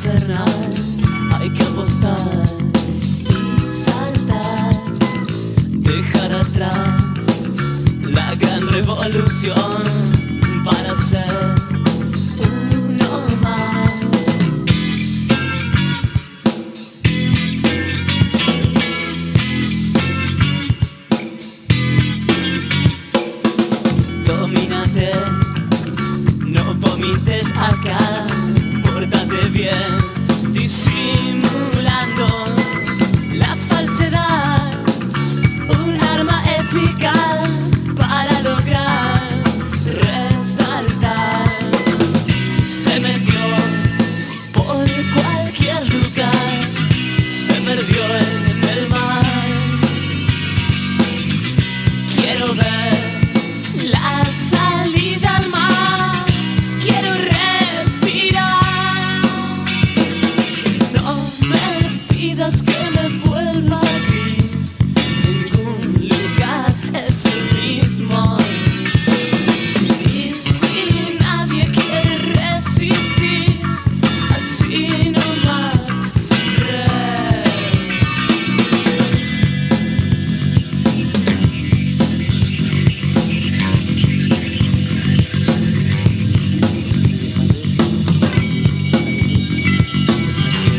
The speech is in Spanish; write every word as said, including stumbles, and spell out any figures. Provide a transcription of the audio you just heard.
infernal, hay que apostar y saltar, dejar atrás la gran revolución para ser uno más. Domínate, no vomites acá, pórtate bien, disimula.